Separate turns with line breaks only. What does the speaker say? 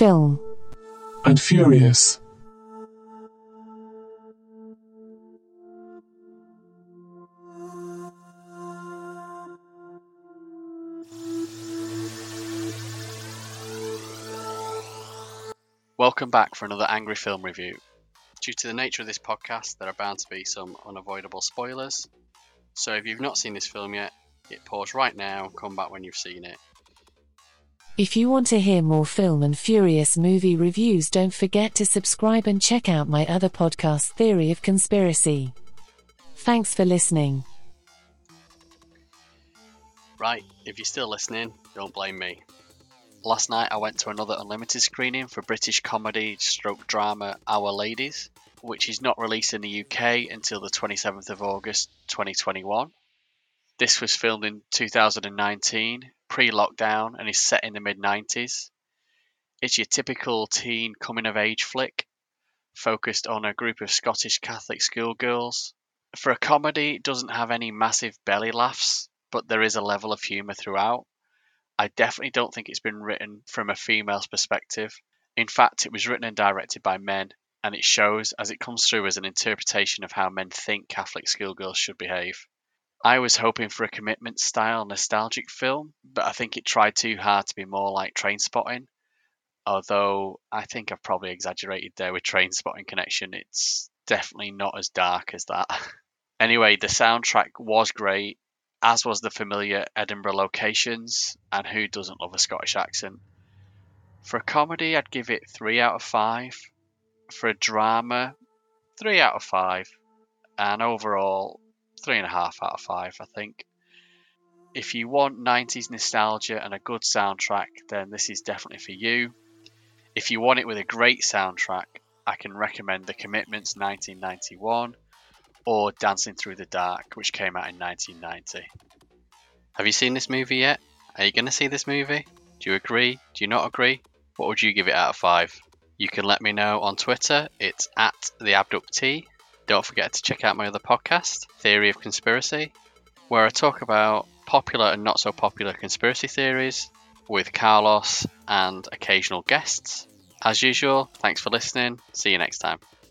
film,
and furious.
Welcome back for another Angry Film Review. Due to the nature of this podcast, there are bound to be some unavoidable spoilers. So if you've not seen this film yet, hit pause right now and come back when you've seen it.
If you want to hear more film and furious movie reviews, don't forget to subscribe and check out my other podcast, Theory of Conspiracy. Thanks for listening.
Right, if you're still listening, don't blame me. Last night I went to another unlimited screening for British comedy stroke drama Our Ladies, which is not released in the UK until the 27th of August 2021. This was filmed in 2019, pre-lockdown, and is set in the mid-90s. It's your typical teen coming-of-age flick, focused on a group of Scottish Catholic schoolgirls. For a comedy, it doesn't have any massive belly laughs, but there is a level of humour throughout. I definitely don't think it's been written from a female's perspective. In fact, it was written and directed by men, and it shows as it comes through as an interpretation of how men think Catholic schoolgirls should behave. I was hoping for a Commitment-style nostalgic film, but I think it tried too hard to be more like Trainspotting. Although I think I've probably exaggerated there with Trainspotting connection. It's definitely not as dark as that. Anyway, the soundtrack was great, as was the familiar Edinburgh locations, and who doesn't love a Scottish accent? For a comedy, I'd give it 3 out of 5. For a drama, 3 out of 5. And overall, 3.5 out of 5, I think. If you want 90s nostalgia and a good soundtrack, then this is definitely for you. If you want it with a great soundtrack, I can recommend The Commitment's 1991 or Dancing Through the Dark, which came out in 1990. Have you seen this movie yet? Are you going to see this movie? Do you agree? Do you not agree? What would you give it out of 5? You can let me know on Twitter. It's @theabductee. Don't forget to check out my other podcast, Theory of Conspiracy, where I talk about popular and not so popular conspiracy theories with Carlos and occasional guests. As usual, thanks for listening. See you next time.